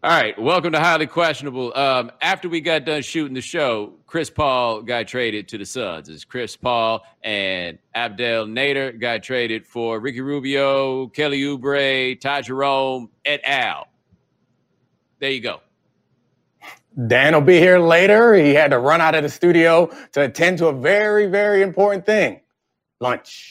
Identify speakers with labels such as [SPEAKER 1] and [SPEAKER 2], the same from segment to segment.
[SPEAKER 1] All right, welcome to Highly Questionable. After we got done shooting the show, Chris Paul got traded to the Suns. It's Chris Paul and Abdel Nader got traded for Ricky Rubio, Kelly Oubre, Ty Jerome, et al. There you go.
[SPEAKER 2] Dan will be here later. He had to run out of the studio to attend to a very, very important thing. Lunch.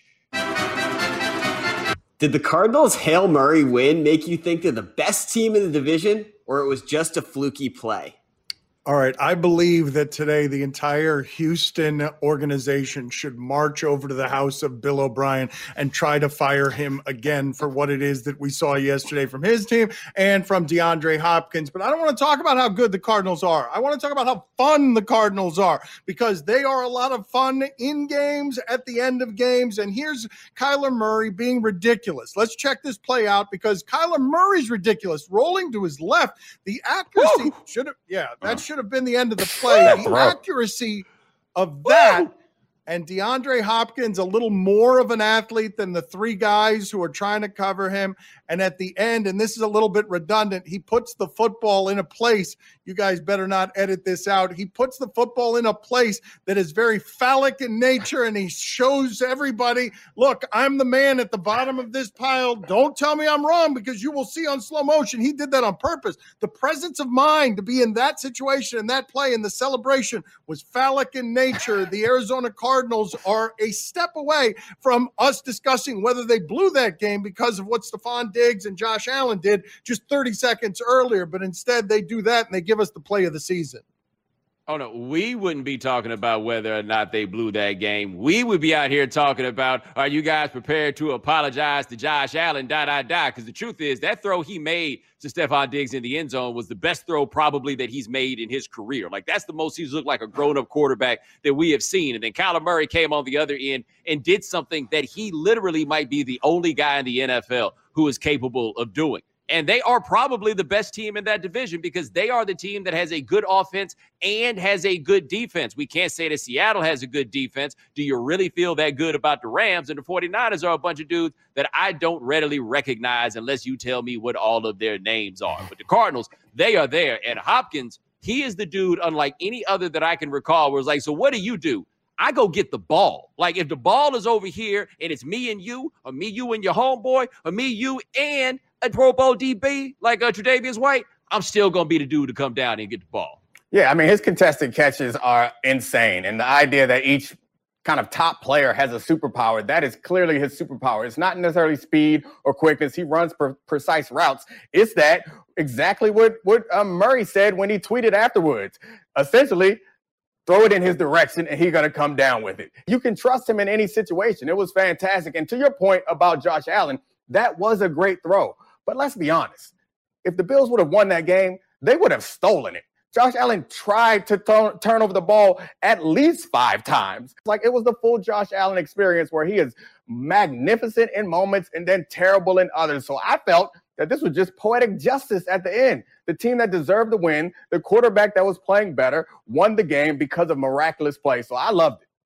[SPEAKER 3] Did the Cardinals' Hail Murray win make you think they're the best team in the division, or it was just a fluky play?
[SPEAKER 4] All right, I believe that today the entire Houston organization should march over to the house of Bill O'Brien and try to fire him again for what it is that we saw yesterday from his team and from DeAndre Hopkins. But I don't want to talk about how good the Cardinals are. I want to talk about how fun the Cardinals are, because they are a lot of fun in games, at the end of games. And here's Kyler Murray being ridiculous. Let's check this play out, because Kyler Murray's ridiculous. Rolling to his left, the accuracy should have been the end of the play. The accuracy of that, and DeAndre Hopkins, a little more of an athlete than the three guys who are trying to cover him. And at the end, and this is a little bit redundant, he puts the football in a place. You guys better not edit this out. He puts the football in a place that is very phallic in nature, and he shows everybody, look, I'm the man at the bottom of this pile. Don't tell me I'm wrong, because you will see on slow motion, he did that on purpose. The presence of mind to be in that situation and that play and the celebration was phallic in nature. The Arizona Cardinals are a step away from us discussing whether they blew that game because of what Stephon Diggs and Josh Allen did just 30 seconds earlier, but instead they do that and they give us the play of the season.
[SPEAKER 1] Oh, no, we wouldn't be talking about whether or not they blew that game. We would be out here talking about, are you guys prepared to apologize to Josh Allen, because the truth is that throw he made to Stephon Diggs in the end zone was the best throw probably that he's made in his career. Like, that's the most he's looked like a grown-up quarterback that we have seen. And then Kyler Murray came on the other end and did something that he literally might be the only guy in the NFL who is capable of doing. And they are probably the best team in that division, because they are the team that has a good offense and has a good defense. We can't say that Seattle has a good defense. Do you really feel that good about the Rams? And the 49ers are a bunch of dudes that I don't readily recognize unless you tell me what all of their names are. But the Cardinals, they are there. And Hopkins, he is the dude, unlike any other that I can recall, where it's like, so what do? I go get the ball. Like, if the ball is over here and it's me and you, or me, you and your homeboy, or me, you, and a Pro Bowl DB like Tre'Davious White, I'm still going to be the dude to come down and get the ball.
[SPEAKER 2] Yeah, I mean, his contested catches are insane. And the idea that each kind of top player has a superpower, that is clearly his superpower. It's not necessarily speed or quickness. He runs precise routes. It's that exactly what Murray said when he tweeted afterwards. Essentially, throw it in his direction, and he's going to come down with it. You can trust him in any situation. It was fantastic. And to your point about Josh Allen, that was a great throw. But let's be honest. If the Bills would have won that game, they would have stolen it. Josh Allen tried to turn over the ball at least 5 times. Like, it was the full Josh Allen experience, where he is magnificent in moments and then terrible in others. So I felt that this was just poetic justice at the end. The team that deserved the win, the quarterback that was playing better, won the game because of miraculous play. So I loved it.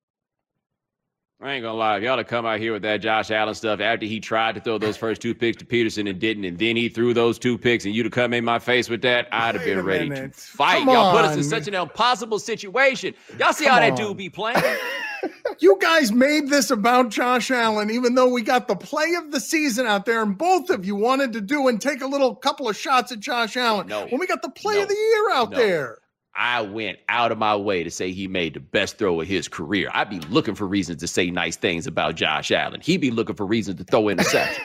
[SPEAKER 1] I ain't gonna lie, if y'all to come out here with that Josh Allen stuff after he tried to throw those first 2 picks to Peterson and didn't, and then he threw those 2 picks, and you to come in my face with that, I'd have been ready to fight. Y'all put us in such an impossible situation. Y'all see how that dude be playing?
[SPEAKER 4] You guys made this about Josh Allen, even though we got the play of the season out there, and both of you wanted to do and take a couple of shots at Josh Allen. When we got the play of the year out there.
[SPEAKER 1] I went out of my way to say he made the best throw of his career. I'd be looking for reasons to say nice things about Josh Allen. He'd be looking for reasons to throw interceptions.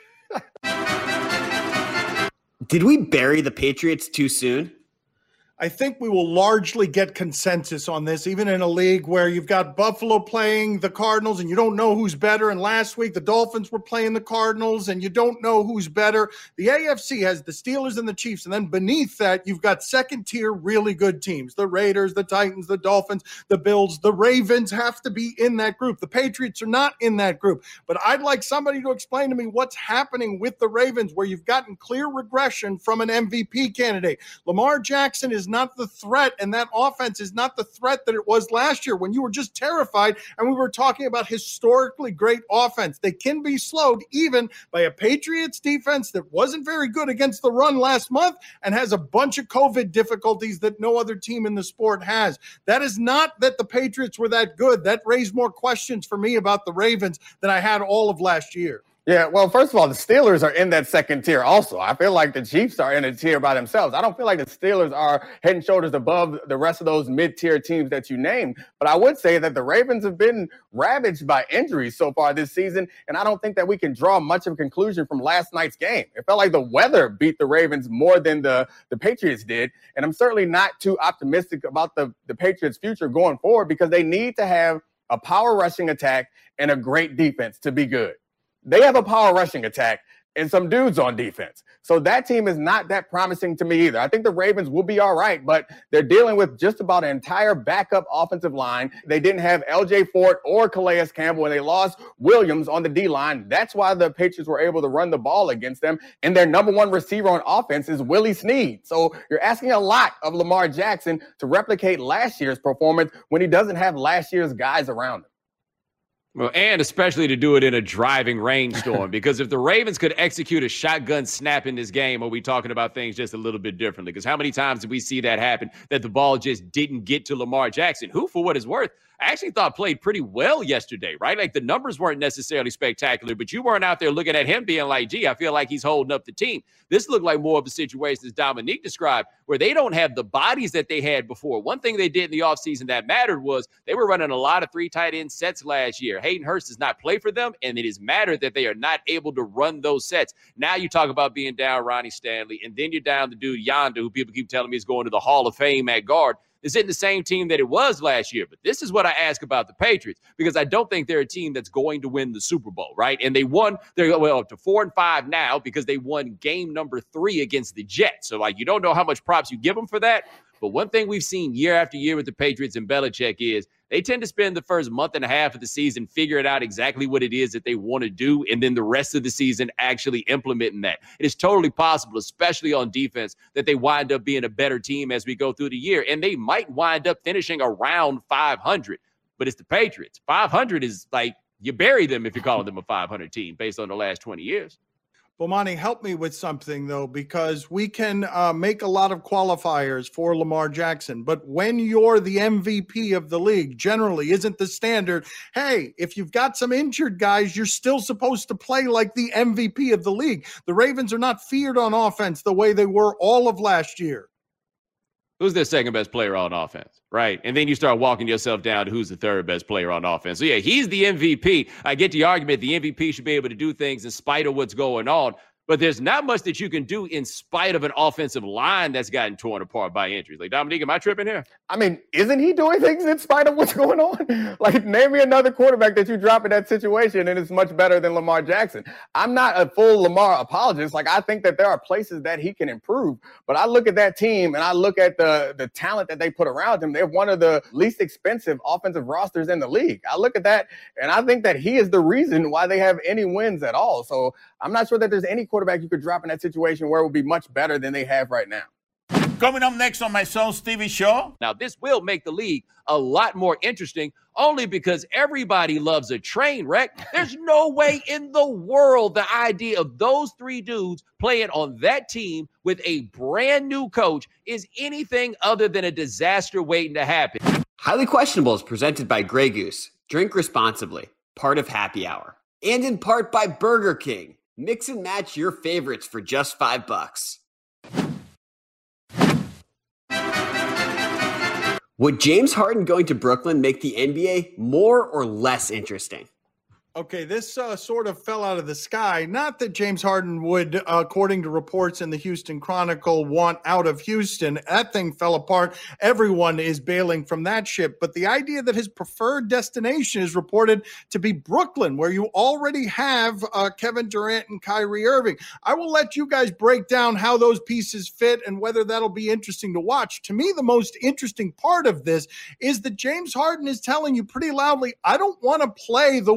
[SPEAKER 3] Did we bury the Patriots too soon?
[SPEAKER 4] I think we will largely get consensus on this, even in a league where you've got Buffalo playing the Cardinals and you don't know who's better. And last week, the Dolphins were playing the Cardinals and you don't know who's better. The AFC has the Steelers and the Chiefs. And then beneath that, you've got second-tier really good teams. The Raiders, the Titans, the Dolphins, the Bills, the Ravens have to be in that group. The Patriots are not in that group. But I'd like somebody to explain to me what's happening with the Ravens, where you've gotten clear regression from an MVP candidate. Lamar Jackson is is not the threat, and that offense is not the threat that it was last year when you were just terrified and we were talking about historically great offense. They can be slowed even by a Patriots defense that wasn't very good against the run last month and has a bunch of COVID difficulties that no other team in the sport has. That is not that the Patriots were that good. That raised more questions for me about the Ravens than I had all of last year.
[SPEAKER 2] Yeah, well, first of all, the Steelers are in that second tier also. I feel like the Chiefs are in a tier by themselves. I don't feel like the Steelers are head and shoulders above the rest of those mid-tier teams that you named. But I would say that the Ravens have been ravaged by injuries so far this season, and I don't think that we can draw much of a conclusion from last night's game. It felt like the weather beat the Ravens more than the Patriots did, and I'm certainly not too optimistic about the Patriots' future going forward because they need to have a power rushing attack and a great defense to be good. They have a power rushing attack and some dudes on defense. So that team is not that promising to me either. I think the Ravens will be all right, but they're dealing with just about an entire backup offensive line. They didn't have L.J. Fort or Calais Campbell, and they lost Williams on the D-line. That's why the Patriots were able to run the ball against them. And their number one receiver on offense is Willie Snead. So you're asking a lot of Lamar Jackson to replicate last year's performance when he doesn't have last year's guys around him.
[SPEAKER 1] Well, and especially to do it in a driving rainstorm, because if the Ravens could execute a shotgun snap in this game, are we talking about things just a little bit differently? Because how many times did we see that happen, that the ball just didn't get to Lamar Jackson, who, for what it's worth, I actually thought played pretty well yesterday, right? Like the numbers weren't necessarily spectacular, but you weren't out there looking at him being like, gee, I feel like he's holding up the team. This looked like more of a situation, as Dominique described, where they don't have the bodies that they had before. One thing they did in the offseason that mattered was they were running a lot of 3 tight end sets last year. Hayden Hurst does not play for them, and it is mattered that they are not able to run those sets. Now you talk about being down Ronnie Stanley, and then you're down the dude Yondu, who people keep telling me is going to the Hall of Fame at guard. This isn't the same team that it was last year. But this is what I ask about the Patriots, because I don't think they're a team that's going to win the Super Bowl, right? And they won, they're up to 4-5 now because they won game number 3 against the Jets. So, like, you don't know how much props you give them for that. But one thing we've seen year after year with the Patriots and Belichick is they tend to spend the first month and a half of the season figuring out exactly what it is that they want to do, and then the rest of the season actually implementing that. It is totally possible, especially on defense, that they wind up being a better team as we go through the year, and they might wind up finishing around 500. But it's the Patriots. 500 is like you bury them if you're calling them a 500 team based on the last 20 years.
[SPEAKER 4] Bomani, help me with something, though, because we can make a lot of qualifiers for Lamar Jackson. But when you're the MVP of the league, generally isn't the standard, hey, if you've got some injured guys, you're still supposed to play like the MVP of the league. The Ravens are not feared on offense the way they were all of last year.
[SPEAKER 1] Who's their second best player on offense, right? And then you start walking yourself down to who's the third best player on offense. So, yeah, he's the MVP. I get the argument the MVP should be able to do things in spite of what's going on. But there's not much that you can do in spite of an offensive line that's gotten torn apart by injuries. Like, Dominique, am I tripping here?
[SPEAKER 2] I mean, isn't he doing things in spite of what's going on? Like, name me another quarterback that you drop in that situation and it's much better than Lamar Jackson. I'm not a full Lamar apologist. Like, I think that there are places that he can improve. But I look at that team and I look at the talent that they put around him. They're one of the least expensive offensive rosters in the league. I look at that and I think that he is the reason why they have any wins at all. So I'm not sure that there's any quarterback you could drop in that situation where it would be much better than they have right now.
[SPEAKER 5] Coming up next on my Son Stevie Show.
[SPEAKER 1] Now, this will make the league a lot more interesting only because everybody loves a train wreck. There's no way in the world the idea of those 3 dudes playing on that team with a brand new coach is anything other than a disaster waiting to happen.
[SPEAKER 3] Highly Questionable is presented by Grey Goose. Drink responsibly. Part of Happy Hour. And in part by Burger King. Mix and match your favorites for just $5. Would James Harden going to Brooklyn make the NBA more or less interesting?
[SPEAKER 4] Okay, this sort of fell out of the sky. Not that James Harden would, according to reports in the Houston Chronicle, want out of Houston. That thing fell apart. Everyone is bailing from that ship. But the idea that his preferred destination is reported to be Brooklyn, where you already have Kevin Durant and Kyrie Irving. I will let you guys break down how those pieces fit and whether that'll be interesting to watch. To me, the most interesting part of this is that James Harden is telling you pretty loudly, I don't want to play the way that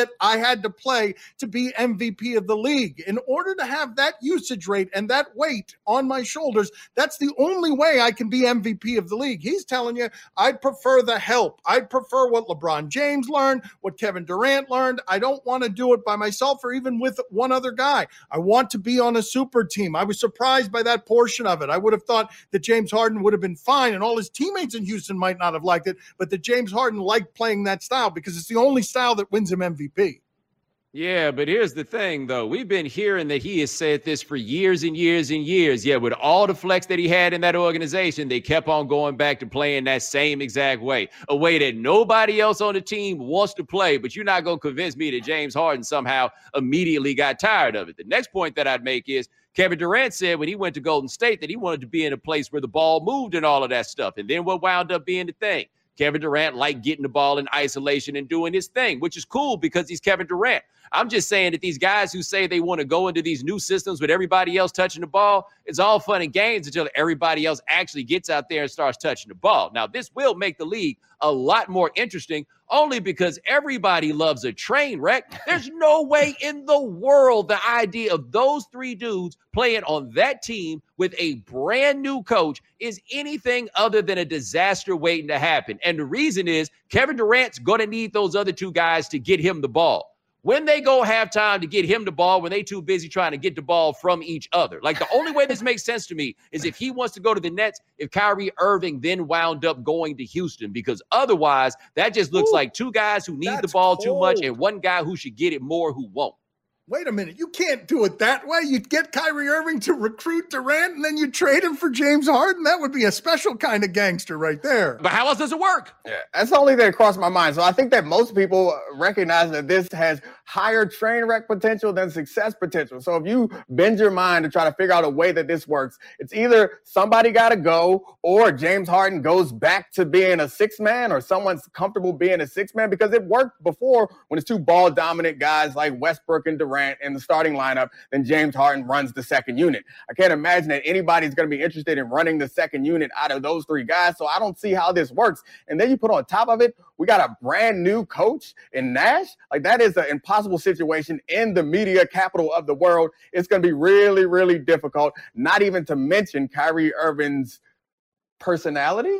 [SPEAKER 4] I had to play to be MVP of the league. In order to have that usage rate and that weight on my shoulders, that's the only way I can be MVP of the league. He's telling you, I'd prefer the help. I'd prefer what LeBron James learned, what Kevin Durant learned. I don't want to do it by myself or even with one other guy. I want to be on a super team. I was surprised by that portion of it. I would have thought that James Harden would have been fine and all his teammates in Houston might not have liked it, but that James Harden liked playing that style because it's the only style that wins him MVP.
[SPEAKER 1] Yeah, but here's the thing, though. We've been hearing that he has said this for years and years and years. Yeah, with all the flex that he had in that organization, they kept on going back to playing that same exact way, a way that nobody else on the team wants to play. But you're not going to convince me that James Harden somehow immediately got tired of it. The next point that I'd make is Kevin Durant said when he went to Golden State that he wanted to be in a place where the ball moved and all of that stuff. And then what wound up being the thing? Kevin Durant liked getting the ball in isolation and doing his thing, which is cool because he's Kevin Durant. I'm just saying that these guys who say they want to go into these new systems with everybody else touching the ball, it's all fun and games until everybody else actually gets out there and starts touching the ball. Now, this will make the league a lot more interesting only because everybody loves a train wreck. There's no way in the world the idea of those three dudes playing on that team with a brand new coach is anything other than a disaster waiting to happen. And the reason is Kevin Durant's going to need those other two guys to get him the ball. When they go have time to get him the ball, when they too busy trying to get the ball from each other. Like, the only way this makes sense to me is if he wants to go to the Nets, if Kyrie Irving then wound up going to Houston, because otherwise that just looks like two guys who need the ball too much and one guy who should get it more who won't.
[SPEAKER 4] Wait a minute. You can't do it that way. You'd get Kyrie Irving to recruit Durant and then you trade him for James Harden. That would be a special kind of gangster right there.
[SPEAKER 1] But how else does it work?
[SPEAKER 2] Yeah, that's the only thing that crossed my mind. So I think that most people recognize that this has higher train wreck potential than success potential. So if you bend your mind to try to figure out a way that this works, it's either somebody got to go or James Harden goes back to being a six-man or someone's comfortable being a six-man, because it worked before when it's two ball-dominant guys like Westbrook and Durant in the starting lineup, then James Harden runs the second unit. I can't imagine that anybody's going to be interested in running the second unit out of those three guys, so I don't see how this works. And then you put on top of it, we got a brand new coach in Nash. Like, that is an impossible situation in the media capital of the world. It's going to be really, really difficult, not even to mention Kyrie Irving's personality.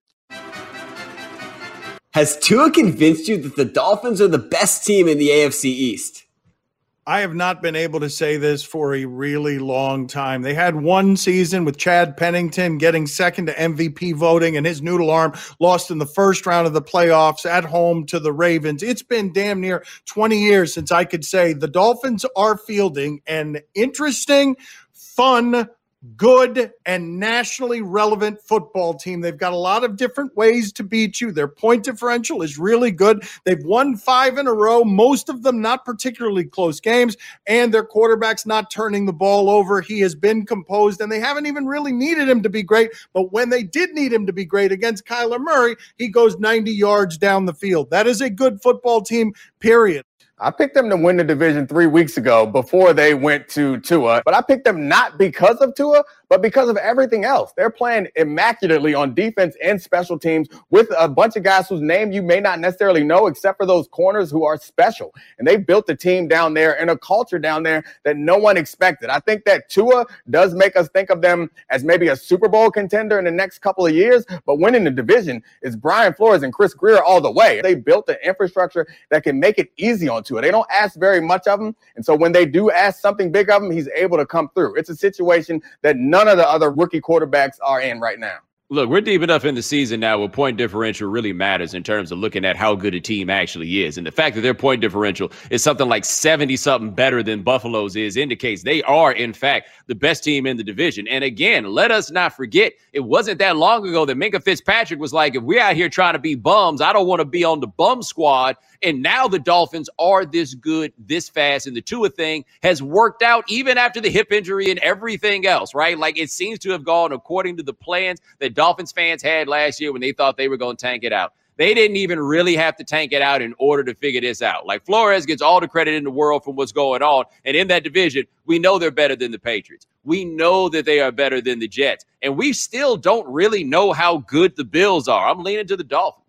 [SPEAKER 3] Has Tua convinced you that the Dolphins are the best team in the AFC East?
[SPEAKER 4] I have not been able to say this for a really long time. They had one season with Chad Pennington getting second to MVP voting, and his noodle arm lost in the first round of the playoffs at home to the Ravens. It's been damn near 20 years since I could say the Dolphins are fielding an interesting, fun, good, and nationally relevant football team. They've got a lot of different ways to beat you. Their point differential is really good. They've won 5 in a row, most of them not particularly close games, and their quarterback's not turning the ball over. He has been composed, and they haven't even really needed him to be great, but when they did need him to be great against Kyler Murray, he goes 90 yards down the field. That is a good football team, period.
[SPEAKER 2] I picked them to win the division 3 weeks ago before they went to Tua, but I picked them not because of Tua, but because of everything else. They're playing immaculately on defense and special teams with a bunch of guys whose name you may not necessarily know, except for those corners who are special. And they built a team down there and a culture down there that no one expected. I think that Tua does make us think of them as maybe a Super Bowl contender in the next couple of years, but winning the division is Brian Flores and Chris Greer all the way. They built an infrastructure that can make it easy on Tua. They don't ask very much of him, and so when they do ask something big of him, he's able to come through. It's a situation that none of the other rookie quarterbacks are in right now.
[SPEAKER 1] Look, we're deep enough in the season now where point differential really matters in terms of looking at how good a team actually is. And the fact that their point differential is something like 70-something better than Buffalo's is indicates they are, in fact, the best team in the division. And again, let us not forget, it wasn't that long ago that Minkah Fitzpatrick was like, if we're out here trying to be bums, I don't want to be on the bum squad. And now the Dolphins are this good, this fast, and the Tua thing has worked out even after the hip injury and everything else, right? Like, it seems to have gone according to the plans that Dolphins fans had last year when they thought they were going to tank it out. They didn't even really have to tank it out in order to figure this out. Like, Flores gets all the credit in the world from what's going on. And in that division, we know they're better than the Patriots. We know that they are better than the Jets. And we still don't really know how good the Bills are. I'm leaning to the Dolphins.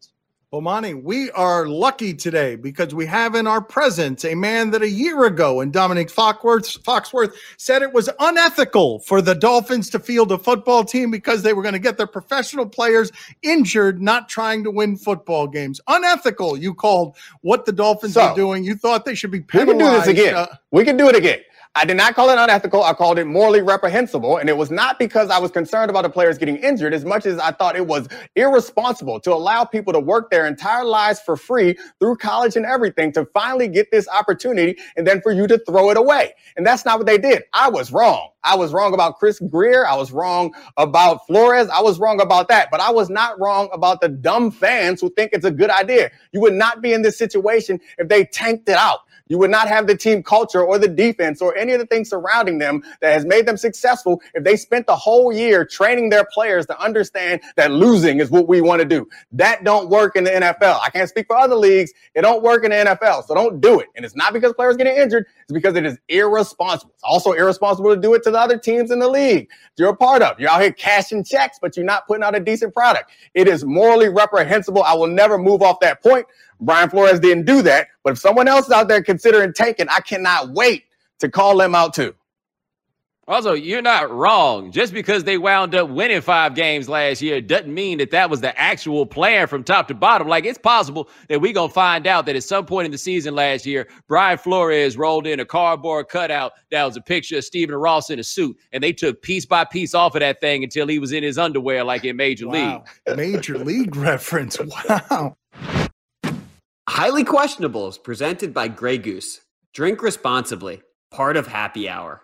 [SPEAKER 4] Bomani, we are lucky today because we have in our presence a man that a year ago, and Dominic Foxworth said it was unethical for the Dolphins to field a football team because they were going to get their professional players injured, not trying to win football games. Unethical, you called what the Dolphins are doing. You thought they should be penalized.
[SPEAKER 2] We can do this again. We can do it again. I did not call it unethical. I called it morally reprehensible. And it was not because I was concerned about the players getting injured as much as I thought it was irresponsible to allow people to work their entire lives for free through college and everything to finally get this opportunity and then for you to throw it away. And that's not what they did. I was wrong. I was wrong about Chris Grier. I was wrong about Flores. I was wrong about that. But I was not wrong about the dumb fans who think it's a good idea. You would not be in this situation if they tanked it out. You would not have the team culture or the defense or any of the things surrounding them that has made them successful if they spent the whole year training their players to understand that losing is what we want to do. That don't work in the NFL. I can't speak for other leagues. It don't work in the NFL, so don't do it. And it's not because players getting injured. It's because it is irresponsible. It's also irresponsible to do it to the other teams in the league you're a part of. You're out here cashing checks, but you're not putting out a decent product. It is morally reprehensible. I will never move off that point. Brian Flores didn't do that, but if someone else is out there considering tanking, I cannot wait to call them out too.
[SPEAKER 1] Also, you're not wrong. Just because they wound up winning 5 games last year doesn't mean that that was the actual plan from top to bottom. Like, it's possible that we're going to find out that at some point in the season last year, Brian Flores rolled in a cardboard cutout that was a picture of Stephen Ross in a suit, and they took piece by piece off of that thing until he was in his underwear like in Major League.
[SPEAKER 4] Major League reference. Wow.
[SPEAKER 3] Highly Questionables, presented by Grey Goose. Drink responsibly. Part of Happy Hour.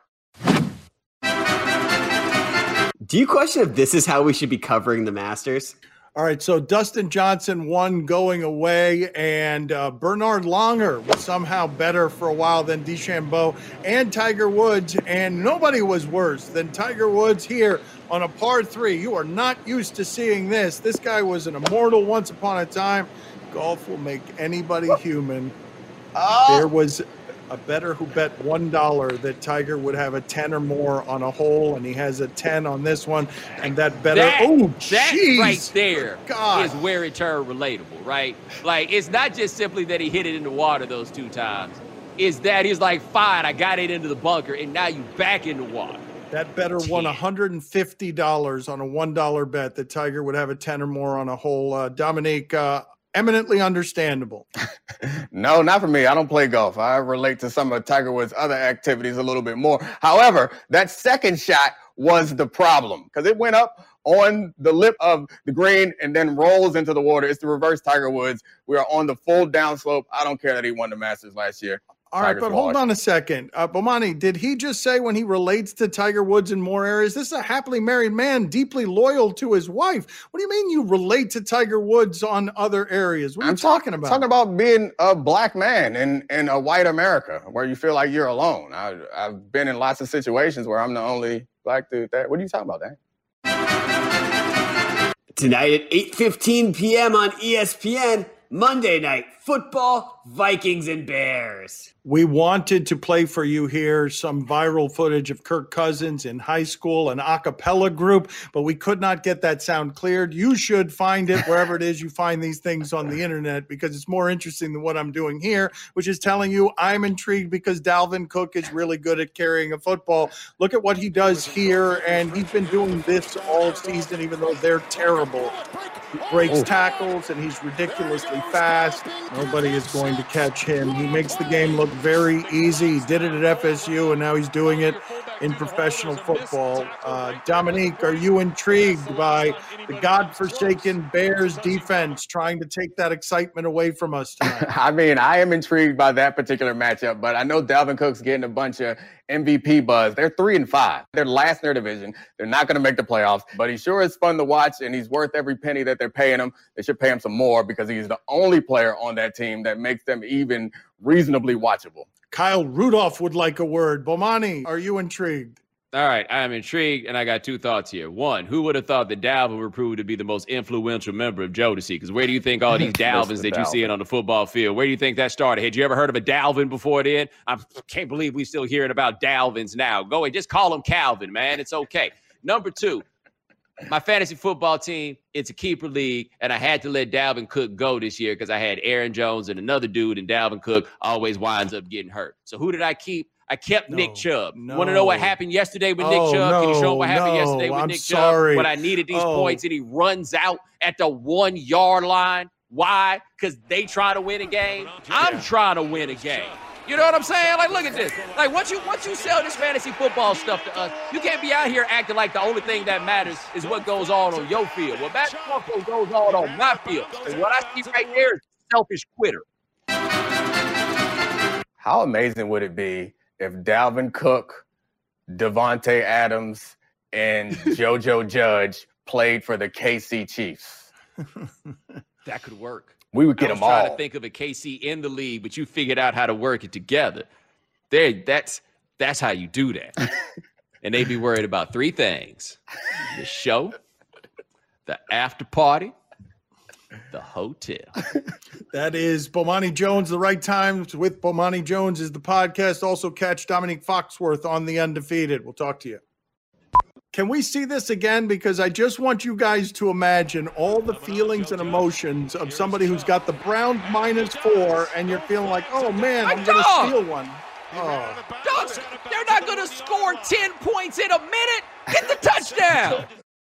[SPEAKER 3] Do you question if this is how we should be covering the Masters?
[SPEAKER 4] All right, so Dustin Johnson won going away, and Bernard Langer was somehow better for a while than DeChambeau and Tiger Woods, and nobody was worse than Tiger Woods here on a par 3. You are not used to seeing this. This guy was an immortal once upon a time. Golf will make anybody human. There was a bettor who bet $1 that Tiger would have a 10 or more on a hole, and he has a 10 on this one. And that bettor,
[SPEAKER 1] that right there
[SPEAKER 4] God.
[SPEAKER 1] Is where it turned relatable, right? Like, it's not just simply that he hit it in the water those 2 times. It's that he's like, fine, I got it into the bunker, and now you back in the water.
[SPEAKER 4] That bettor won $150 on a $1 bet that Tiger would have a 10 or more on a hole. Dominique, eminently understandable.
[SPEAKER 2] No, not for me. I don't play golf. I relate to some of Tiger Woods' other activities a little bit more. However, that second shot was the problem because it went up on the lip of the green and then rolls into the water. It's the reverse Tiger Woods. We are on the full downslope. I don't care that he won the Masters last year.
[SPEAKER 4] All right, but hold on a second. Bomani, did he just say when he relates to Tiger Woods in more areas, this is a happily married man, deeply loyal to his wife? What do you mean you relate to Tiger Woods on other areas? What are you talking about?
[SPEAKER 2] I'm talking about being a black man in a white America where you feel like you're alone. I've been in lots of situations where I'm the only black dude there. What are you talking about, Dan?
[SPEAKER 3] Tonight at 8:15 p.m. on ESPN, Monday Night Football, Vikings and Bears.
[SPEAKER 4] We wanted to play for you here some viral footage of Kirk Cousins in high school, an a cappella group, but we could not get that sound cleared. You should find it wherever it is you find these things on the internet because it's more interesting than what I'm doing here, which is telling you I'm intrigued because Dalvin Cook is really good at carrying a football. Look at what he does here, and he's been doing this all season, even though they're terrible. He breaks tackles, and he's ridiculously fast. Nobody is going to catch him. He makes the game look very easy. He did it at FSU, and now he's doing it in professional football. Dominique, are you intrigued by the godforsaken Bears defense trying to take that excitement away from us tonight?
[SPEAKER 2] I mean, I am intrigued by that particular matchup, but I know Dalvin Cook's getting a bunch of MVP buzz. They're 3-5. They're last in their division. They're not going to make the playoffs, but he sure is fun to watch, and he's worth every penny that they're paying him. They should pay him some more because he's the only player on that team that makes them even reasonably watchable.
[SPEAKER 4] Kyle Rudolph would like a word. Bomani, are you intrigued?
[SPEAKER 1] All right, I am intrigued, and I got 2 thoughts here. One, who would have thought that Dalvin would prove to be the most influential member of Jodeci? Because where do you think all these Dalvins that you see on the football field, where do you think that started? Had you ever heard of a Dalvin before then? I can't believe we're still hearing about Dalvins now. Go ahead, just call him Calvin, man. It's okay. Number 2, my fantasy football team, it's a keeper league, and I had to let Dalvin Cook go this year because I had Aaron Jones and another dude, and Dalvin Cook always winds up getting hurt. So who did I keep? I kept Nick Chubb. Want to know what happened yesterday with Nick Chubb? Can you show what happened yesterday with Nick Chubb? When I needed these points and he runs out at the 1 yard line. Why? Because they try to win a game. I'm trying to win a game. You know what I'm saying? Like, look at this. Like, once you sell this fantasy football stuff to us, you can't be out here acting like the only thing that matters is what goes on your field. Well, that's what goes on my field. And what I see right there is a selfish quitter.
[SPEAKER 2] How amazing would it be if Dalvin Cook, Devontae Adams, and JoJo Judge played for the KC Chiefs?
[SPEAKER 1] That could work.
[SPEAKER 2] We would get them all.
[SPEAKER 1] I was trying to think of a KC in the league, but you figured out how to work it together. That's how you do that. And they'd be worried about 3 things: the show, the after party, the hotel.
[SPEAKER 4] That is Bomani Jones, The Right Times with Bomani Jones is the podcast. Also catch Dominique Foxworth on The Undefeated. We'll talk to you. Can we see this again? Because I just want you guys to imagine all the feelings and emotions of somebody who's got the Browns -4 and you're feeling like, oh man, I'm going to steal one.
[SPEAKER 1] Dogs, they're not going to score 10 points in a minute. Get the touchdown.